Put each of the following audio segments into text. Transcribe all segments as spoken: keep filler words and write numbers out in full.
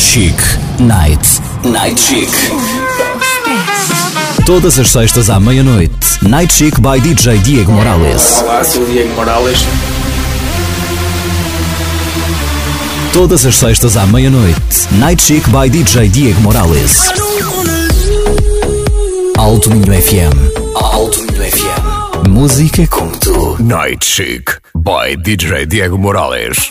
Chic Night. Night Chic. Todas as sextas à meia-noite. Night Chic by D J Diego Morales. Olá, sou o Diego Morales. Todas as sextas à meia-noite. Night Chic by D J Diego Morales. Alto Minho F M. Alto Minho F M. Música como tu. Night Chic by D J Diego Morales.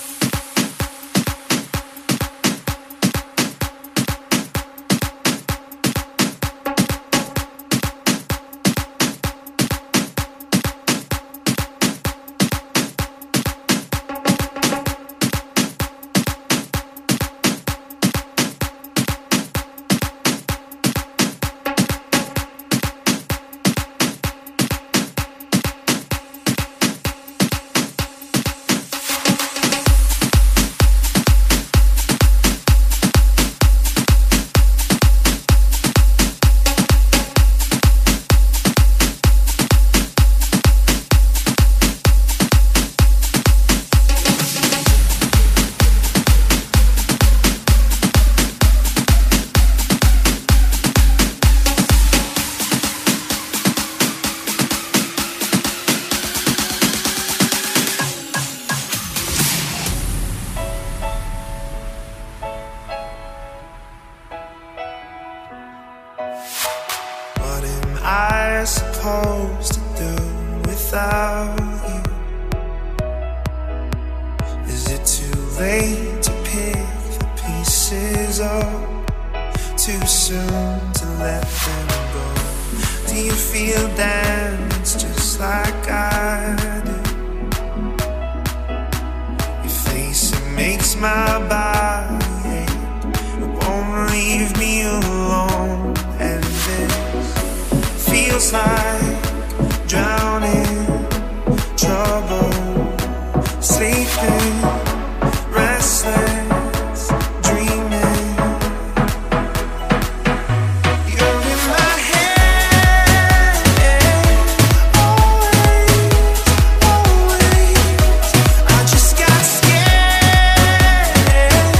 I just got scared.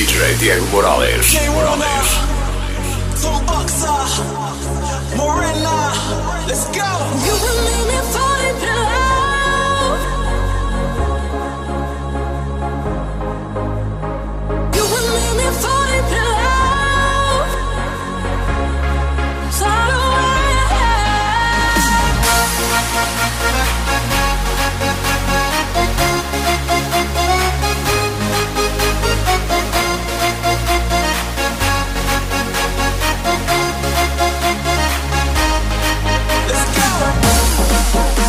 D J Diego Morales. Morales. Morena, let's go. You will make me fall into love. You will make me fall into love. Far Let's go.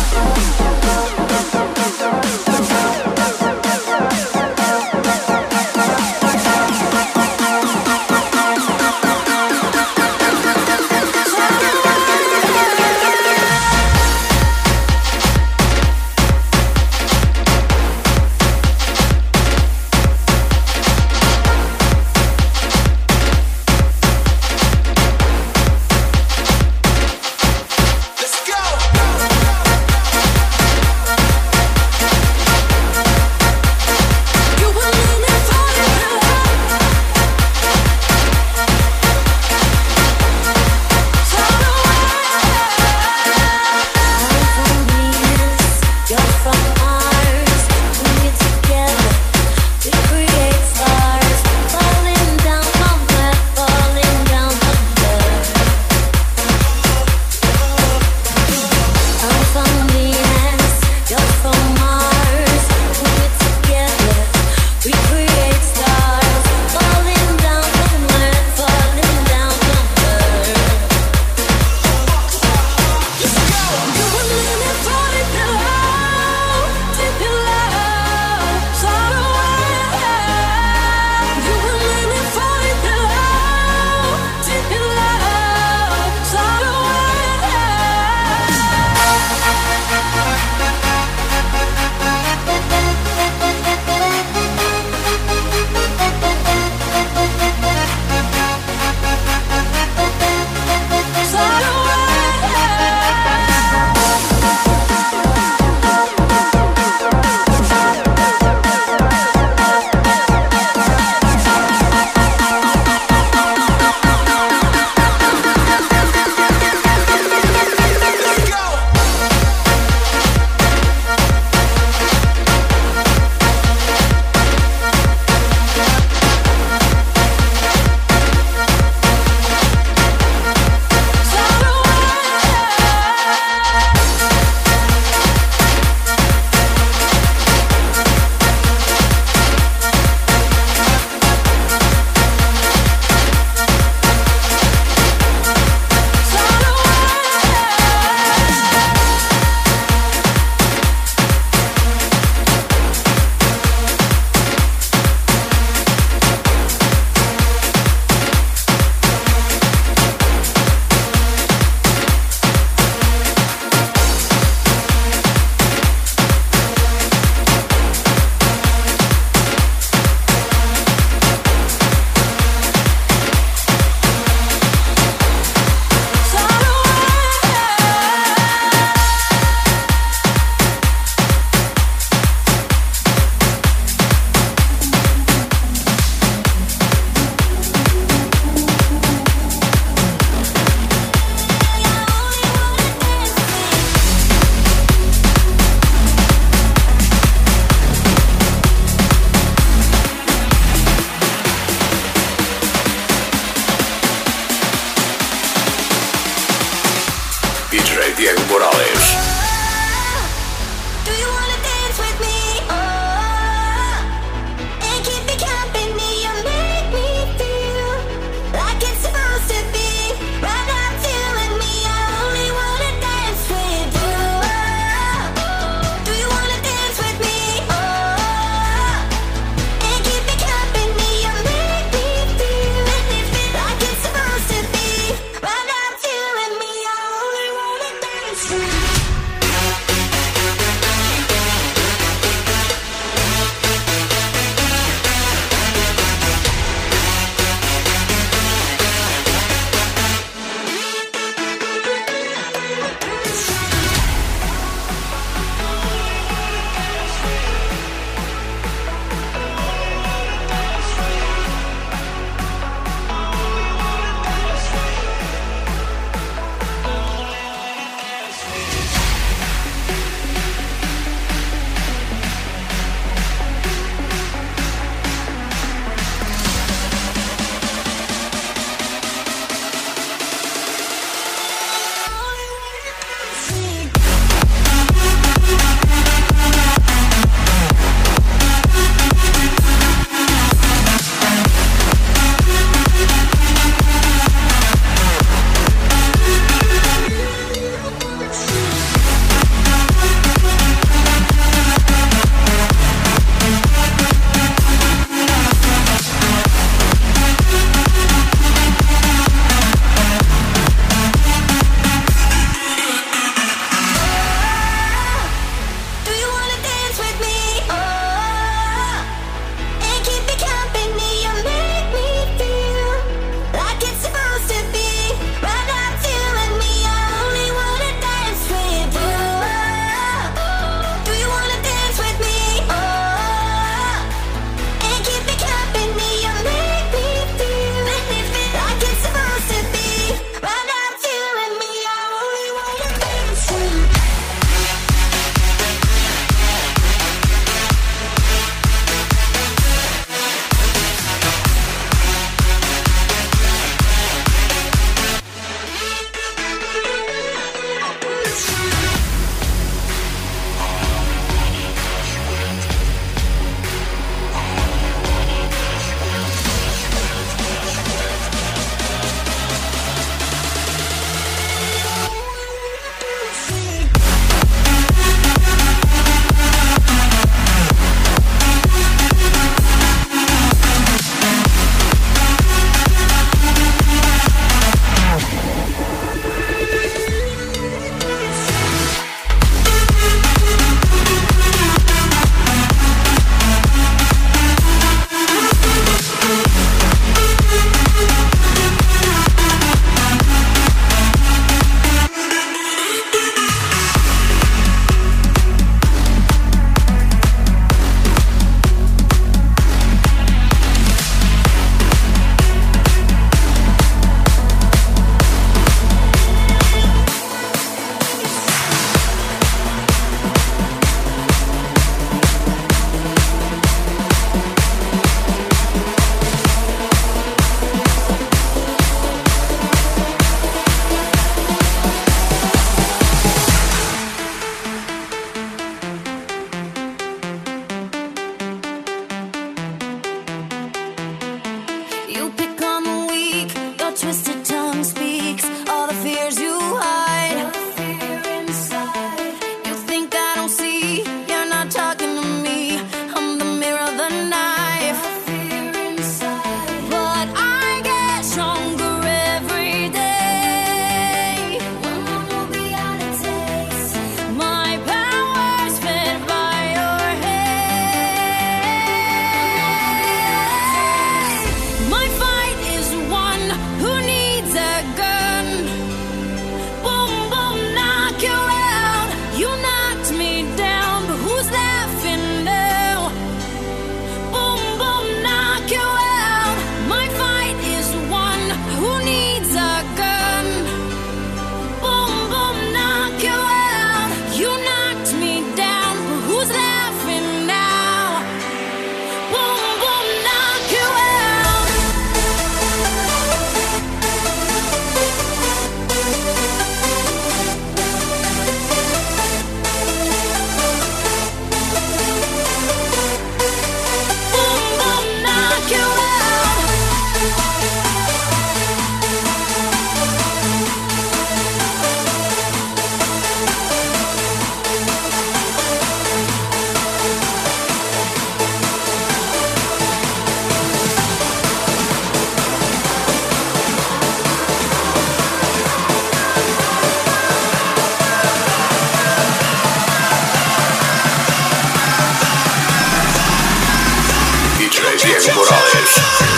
Diego Morales.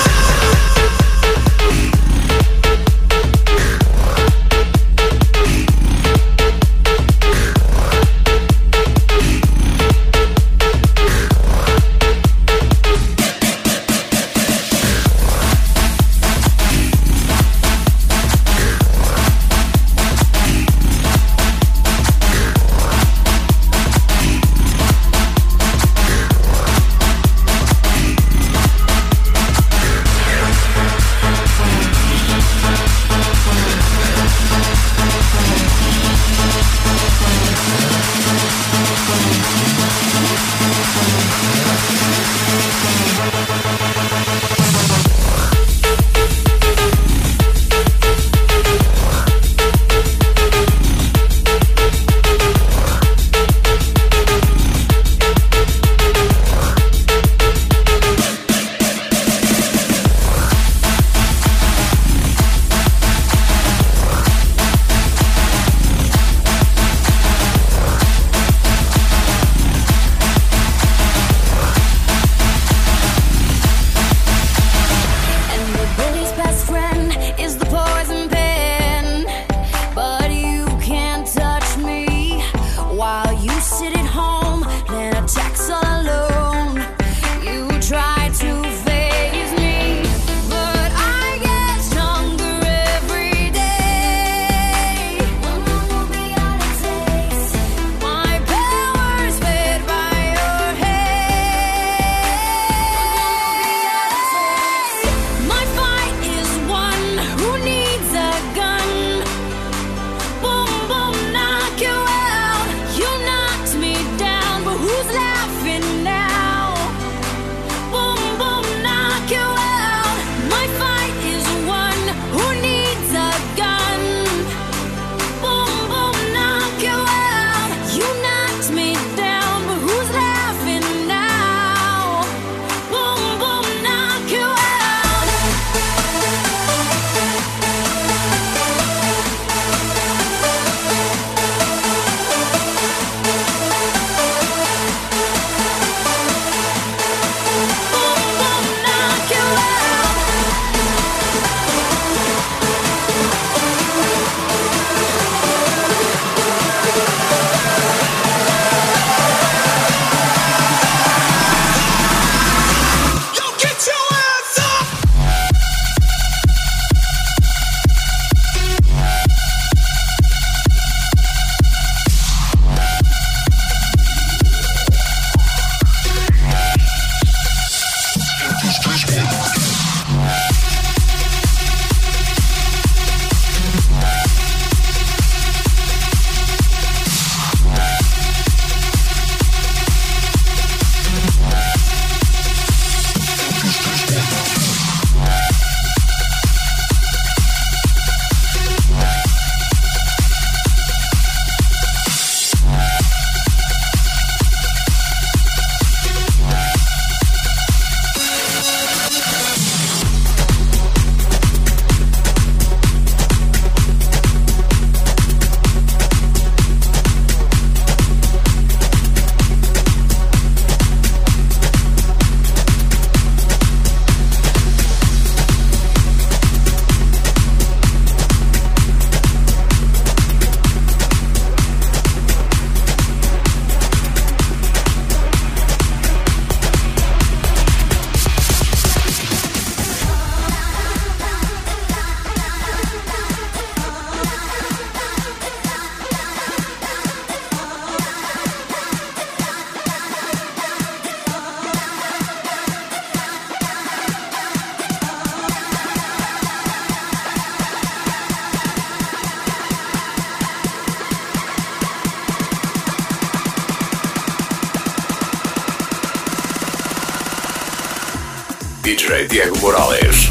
D J Diego Morales.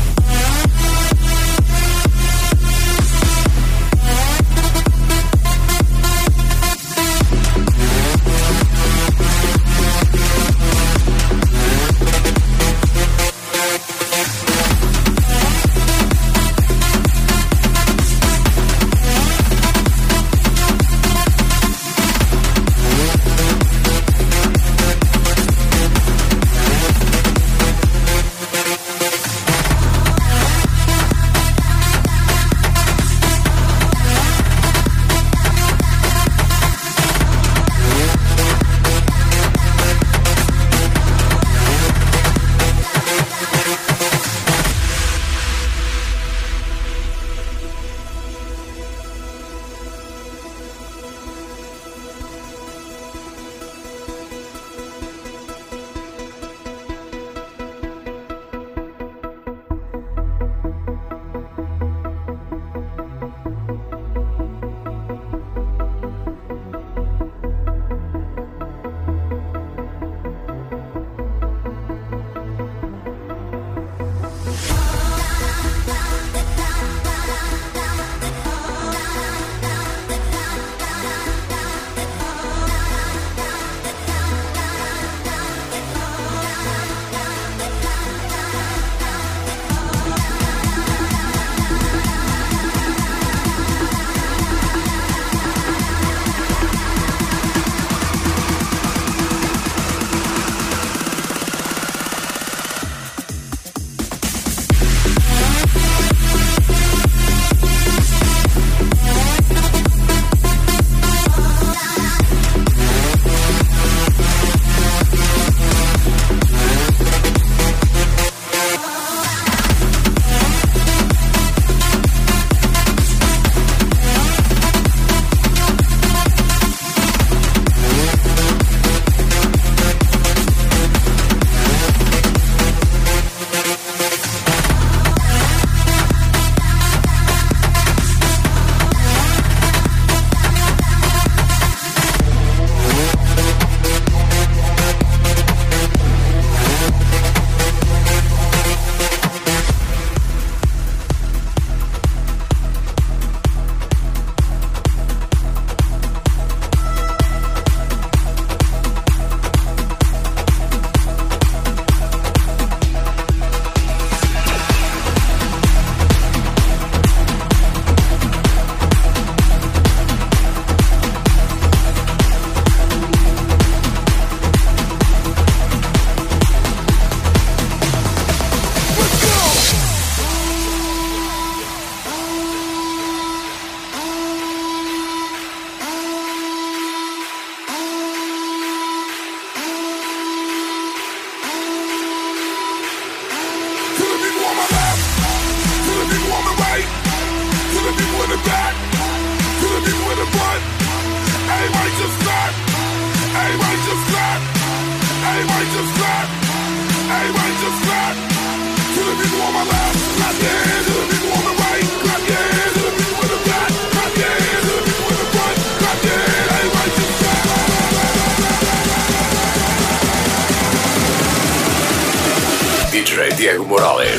Diego Morales.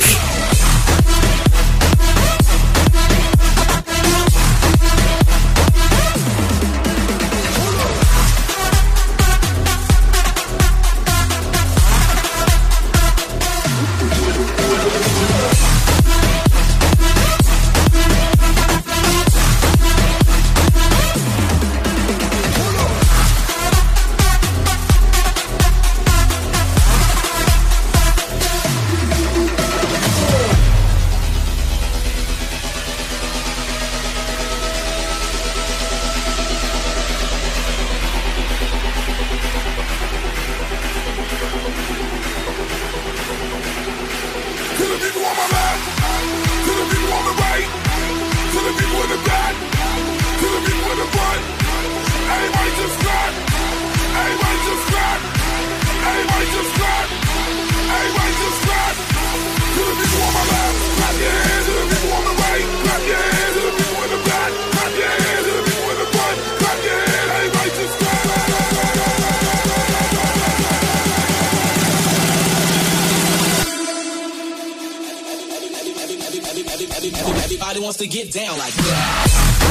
Everybody wants to get down like that.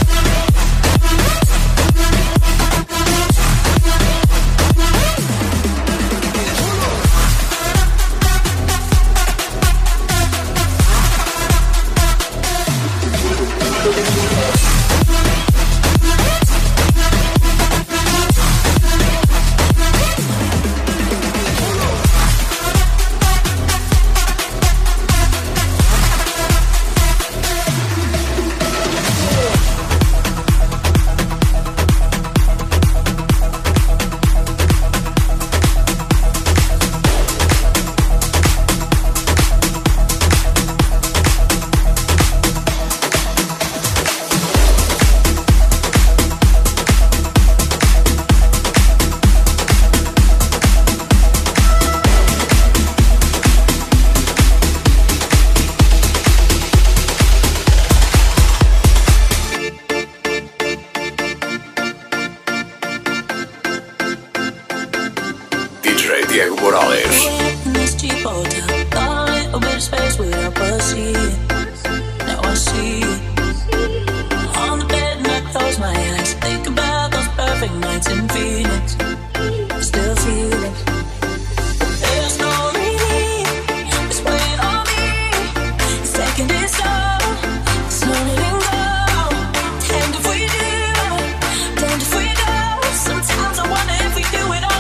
Diego Morales. In this cheap hotel, got a little bit of space without a seat. Now I see it. On the bed and I close my eyes, think about those perfect nights in Phoenix. Still feeling. There's no relief, it's weighing on me. It's taking it slow, it's not letting go. Damned if we do, damned if we don't. Sometimes I wonder if we do it all.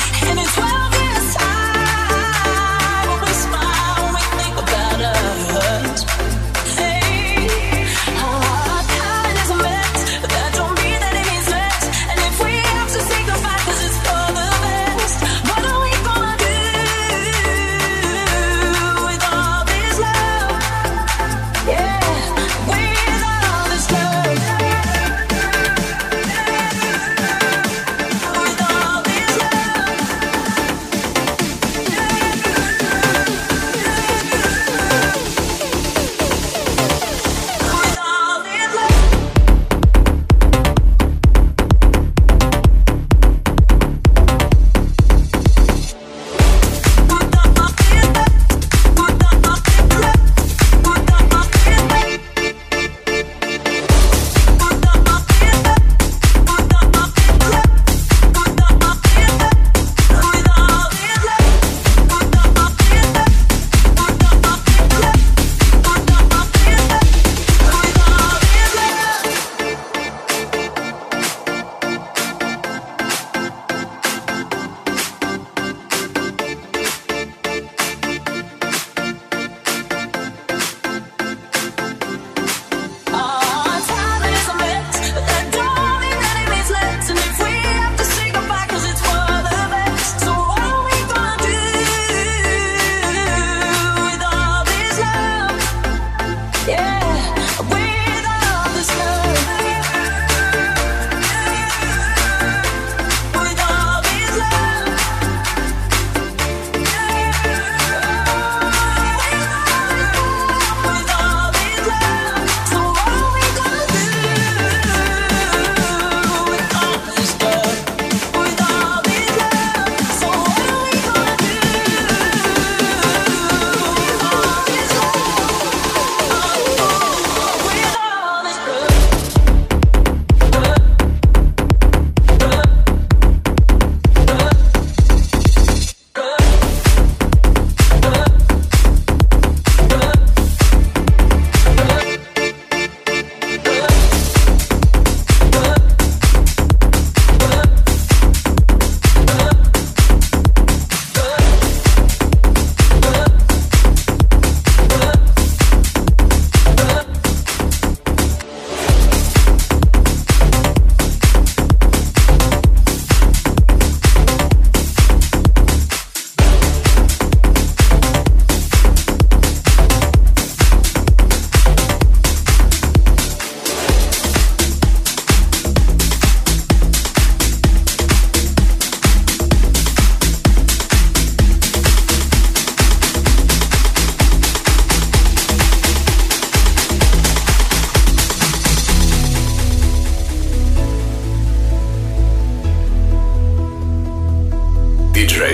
Her.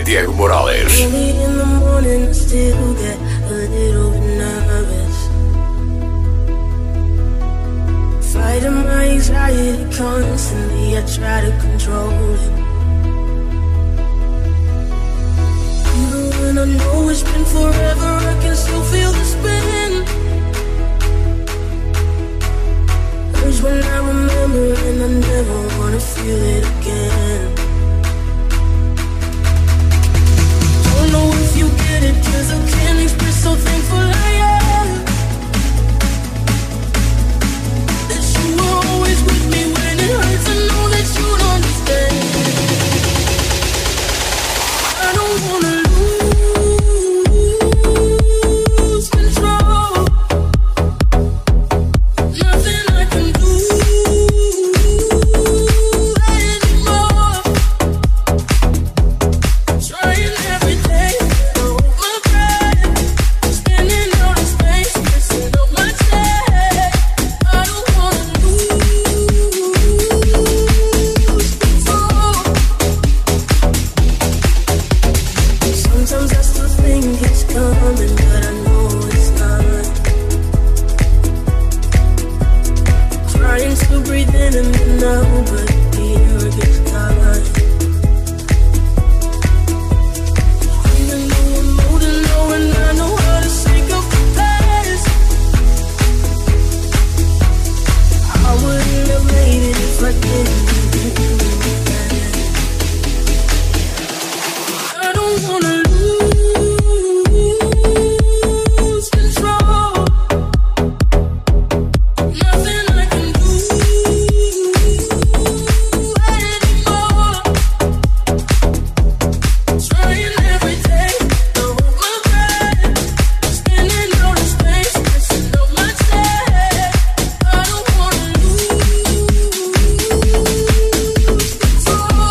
Diego Morales. Early in the morning, I still get a little bit nervous. Fighting my anxiety constantly, I try to control it. Even when I know it's been forever, I can still feel the spin. Urge when I remember, and I never wanna feel it again. Don't know if you get it, 'cause I can't express how thankful I am that you were always with me when it hurts. I know that you'd understand. I don't wanna lose control. Nothing I can do anymore. Trying every day, hold my breath, spinning out in space, messing up my chest. I don't wanna lose control. Sometimes I still think it's coming, but I know it's not. Trying to breathe in and then out, but the air gets caught. Even though I'm older now and I know how to shake up the past, I wouldn't have made it if I didn't do that. I don't wanna lose control. Nothing I can do anymore. Trying every day, hold my breath, spinning out in space, messing up my chest. I don't wanna lose control.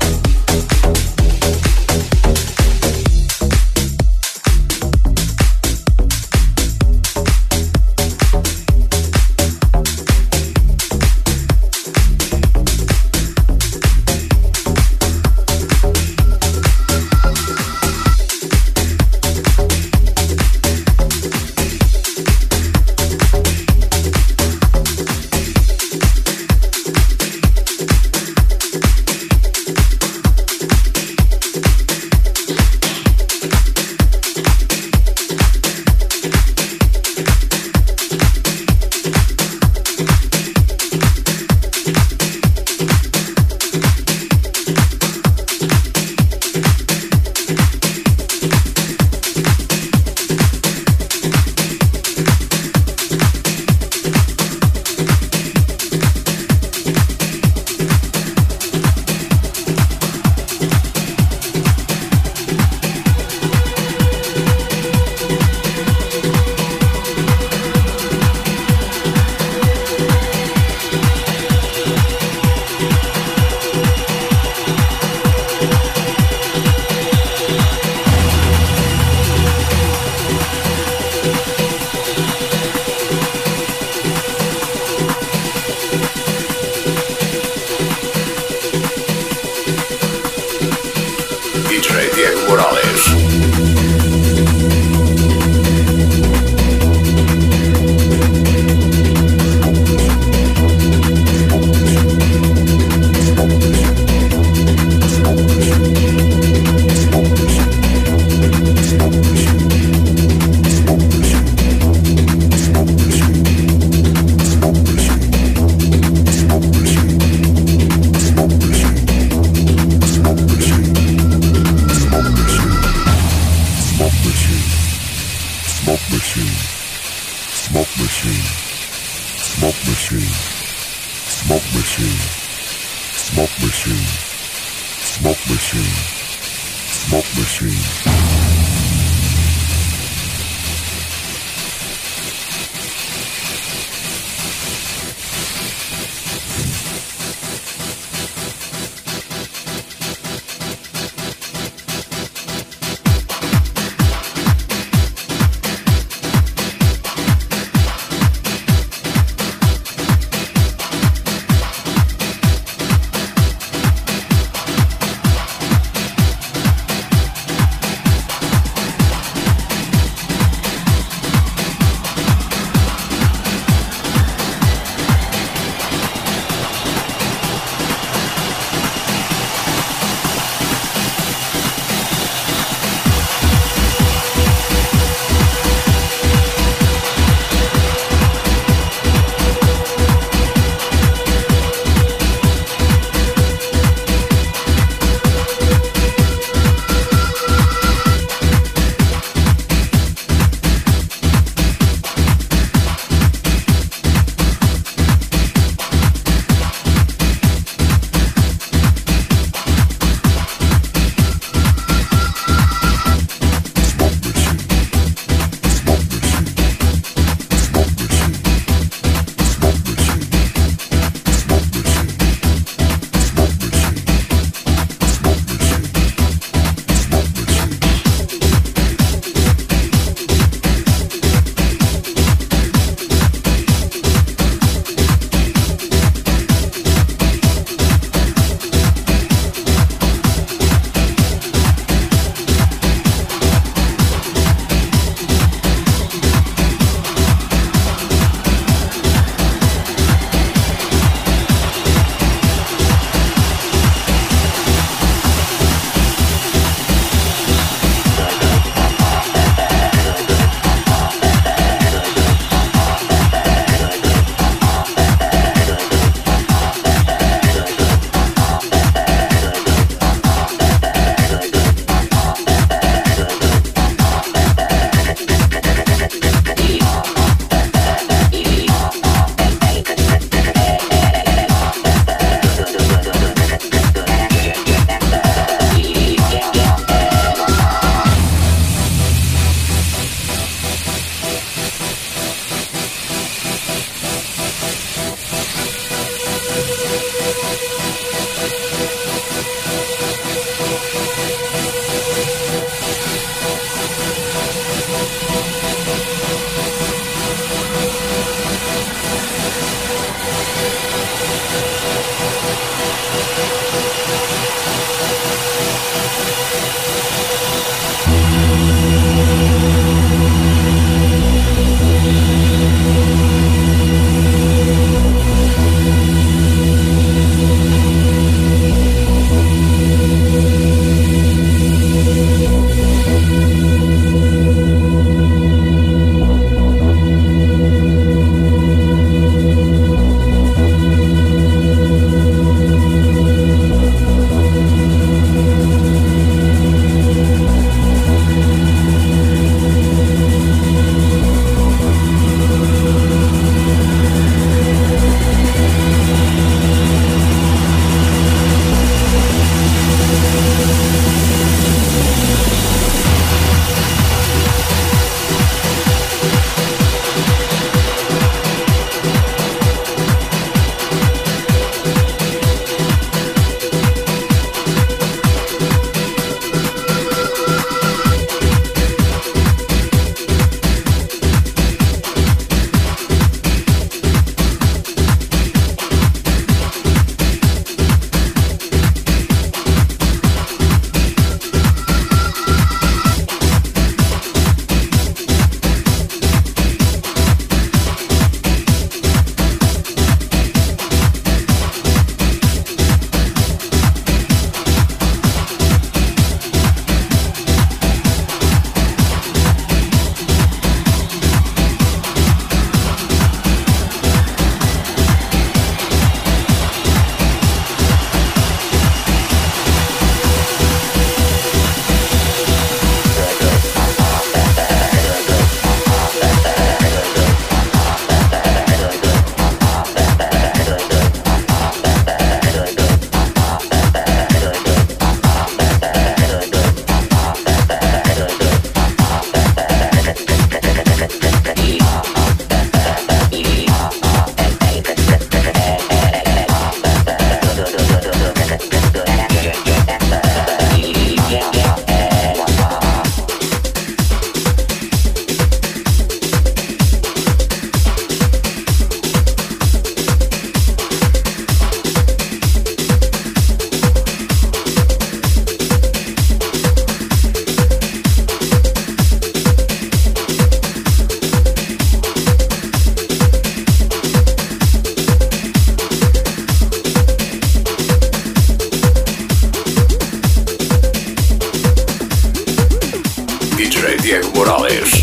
D J Diego Morales. Diego Morales.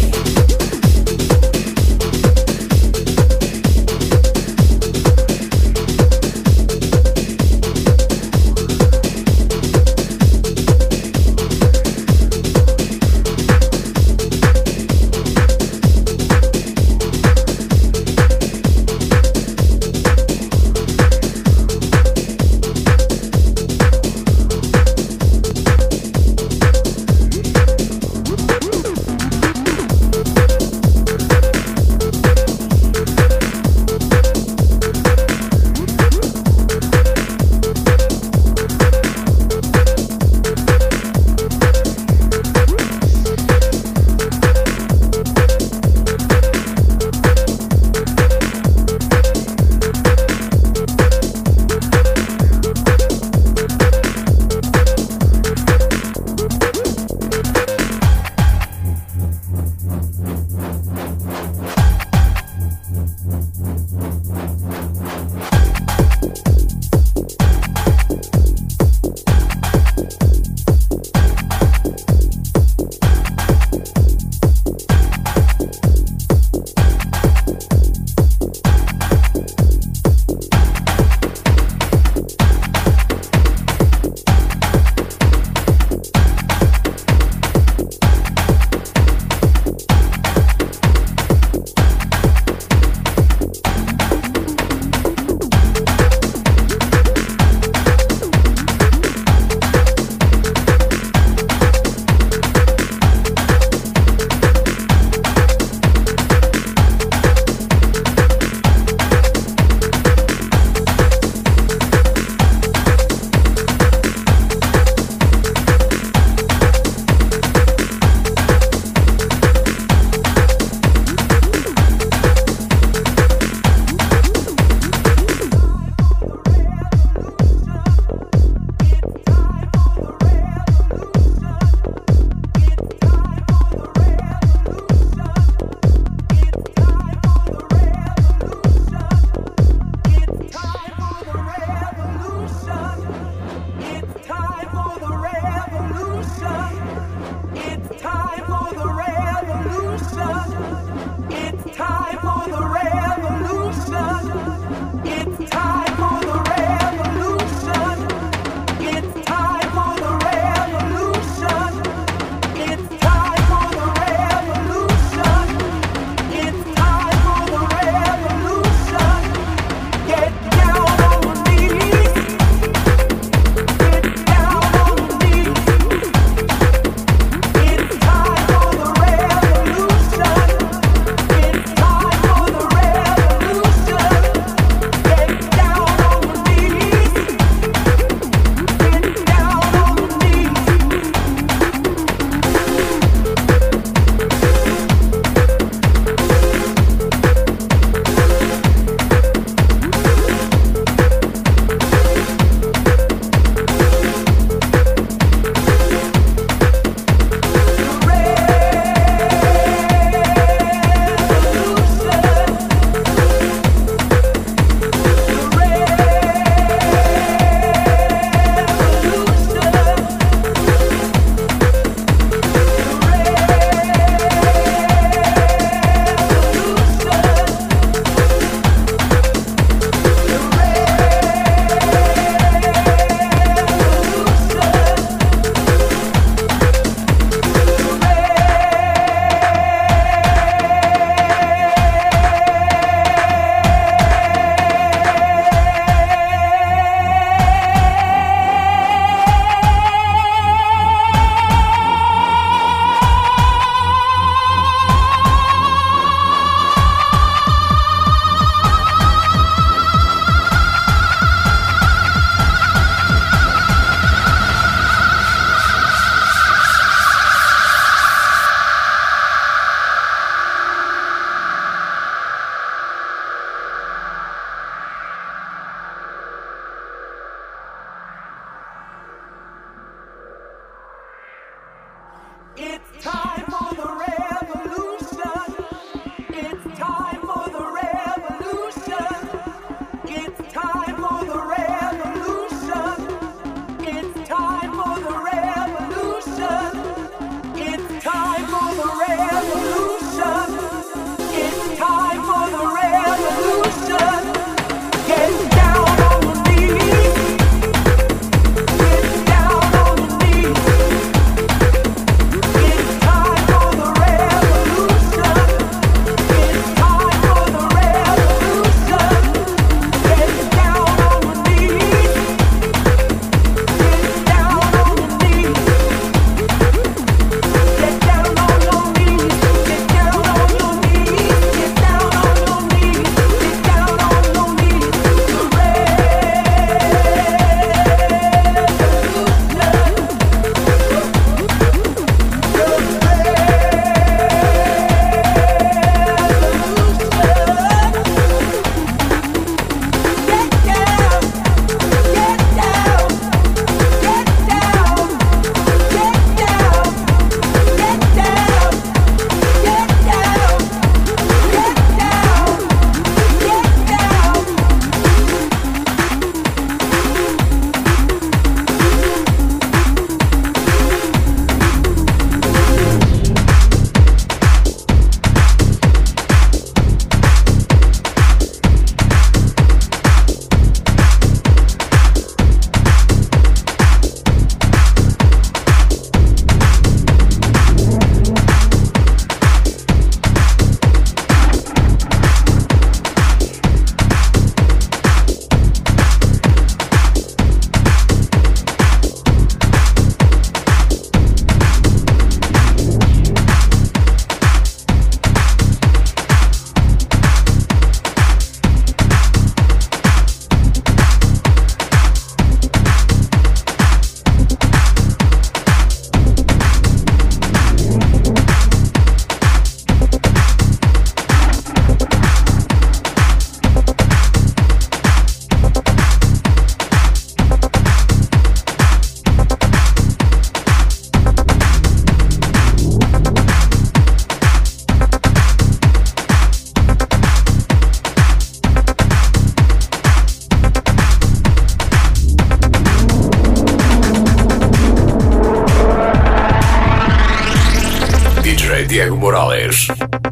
Diego Morales.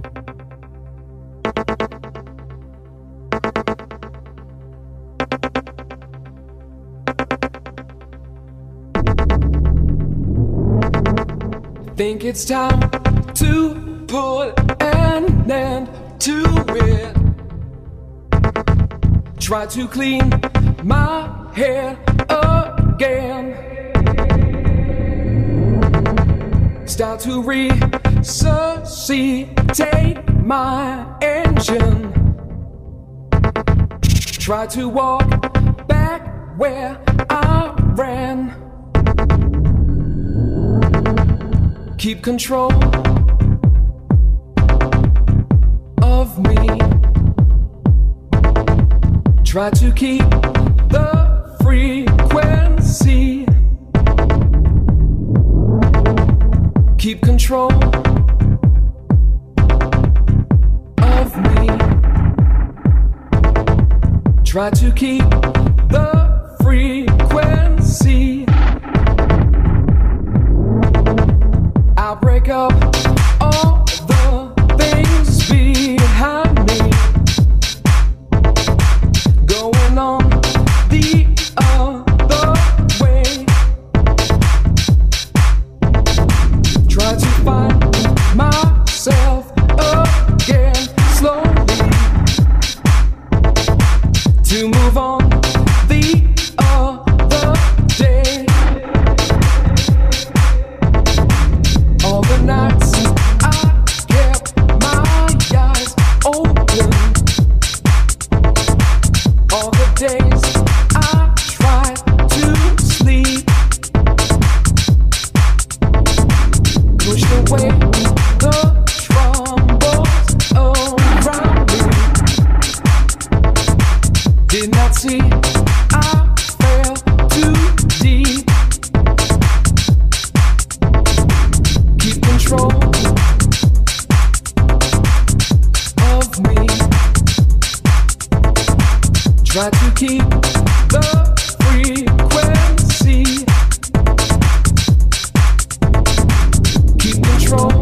Think it's time to put an end to it. Try to clean my head again. Start to resuscitate my engine. Try to walk back where I ran. Keep control of me. Try to keep the frequency. Keep control of me. Try to keep the frequency. I'll break up all the things behind me. Going on the other way. Try to find myself again slowly. To move on the other day. All the nights I kept my eyes open. All the days I tried to sleep. Pushed away the troubles around me. Did not see I fell too deep. Keep control of me. Try to keep the frequency. Keep control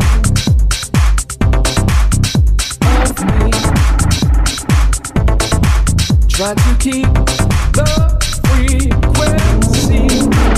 of me. Try to keep the frequency.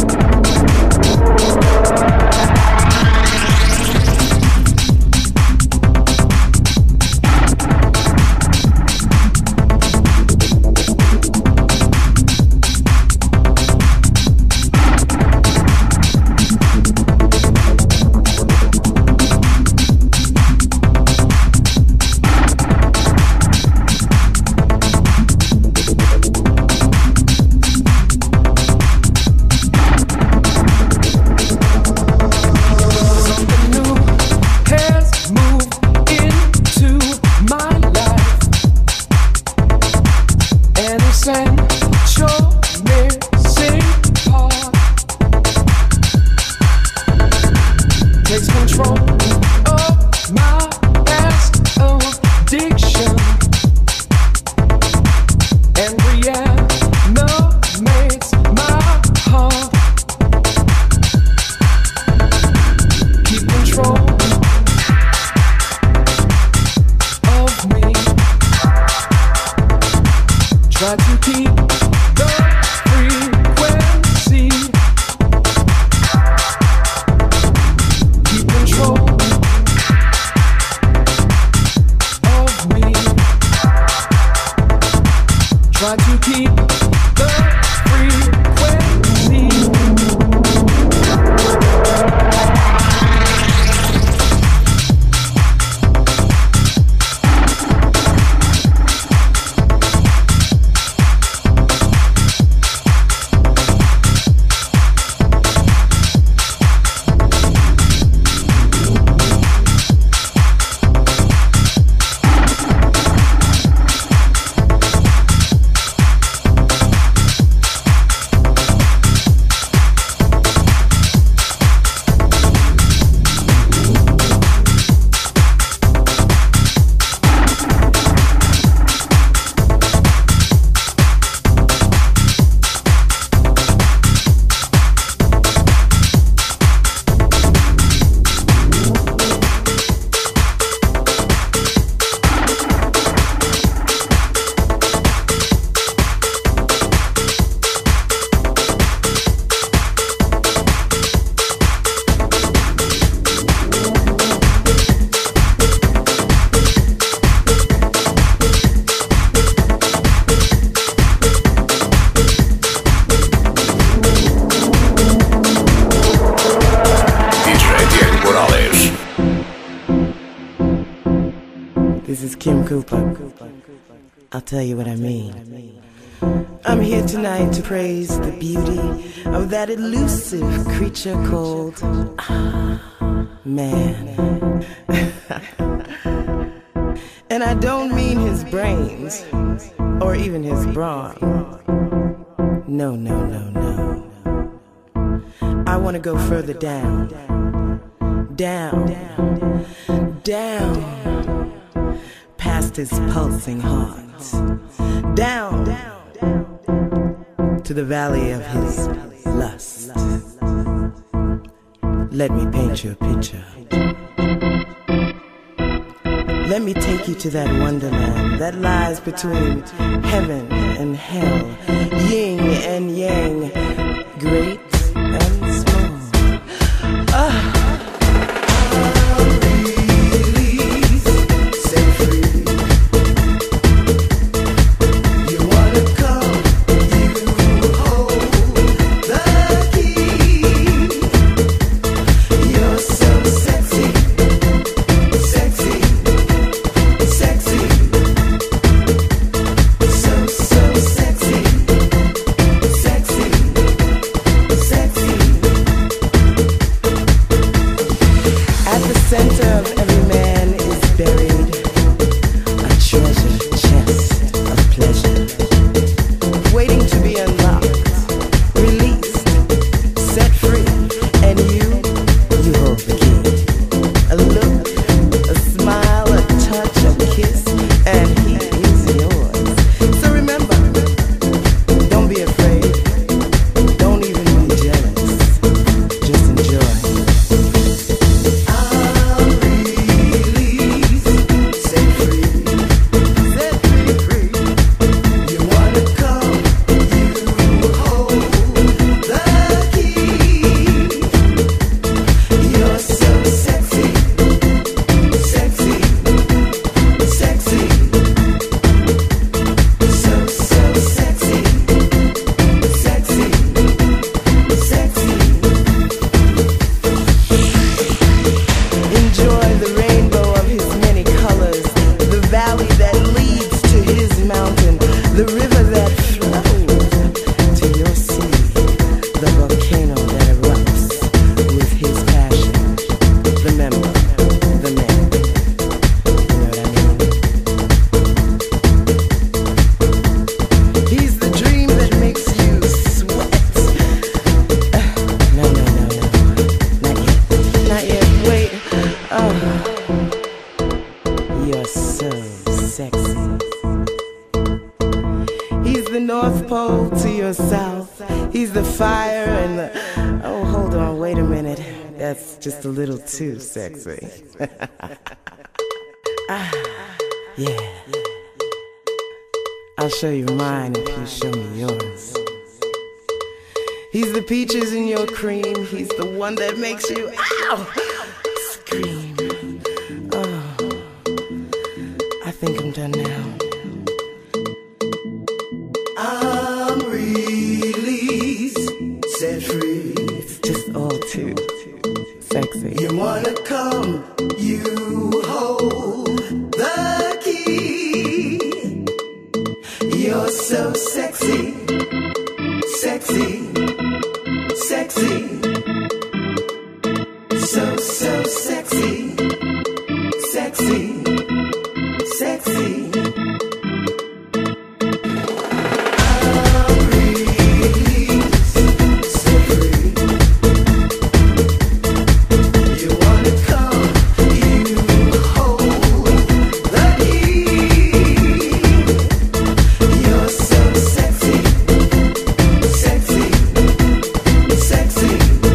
Something new has moved into my life. An essential missing part takes control of my past addiction and reanimates my heart. Keep control of me. Try to keep the frequency. Keep control of me. Try to keep the frequency. Kim Cooper. I'll tell you what I mean. I'm here tonight to praise the beauty of that elusive creature called man. And I don't mean his brains or even his brawn. No, no, no, no. I want to go further down. Down. Down. Past his pulsing heart. Down. To the valley of his lust. Let me paint you a picture. Let me take you to that wonderland that lies between heaven and hell, yin and yang, great and small. Ah. Just a little too sexy. Ah, yeah. I'll show you mine if you show me yours. He's the peaches in your cream. He's the one that makes you, ow, scream. Oh, I think I'm done now. I'm released, set free. It's just all too sexy. You wanna come, you hold the key. You're so sexy, sexy, sexy. So, so sexy, sexy, sexy. Sexy.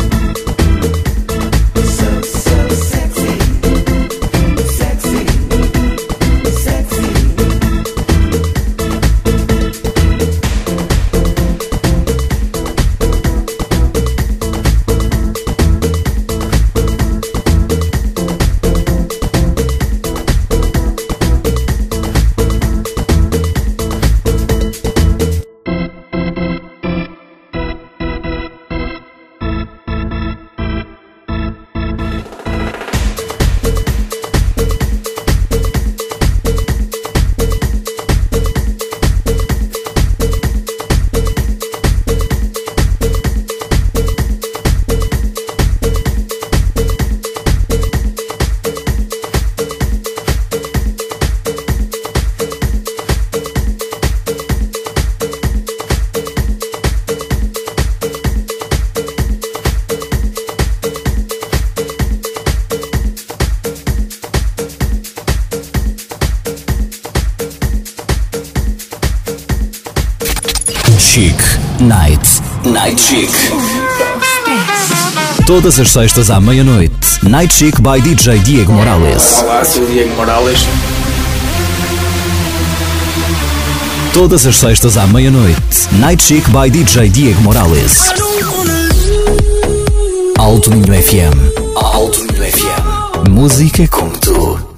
Chic. Night. Night Chic. Todas as sextas à meia-noite. Night Chic by D J Diego Morales. Olá, sou o Diego Morales. Todas as sextas à meia-noite. Night Chic by D J Diego Morales. Alto Minho F M. Alto Minho F M. Música como tu.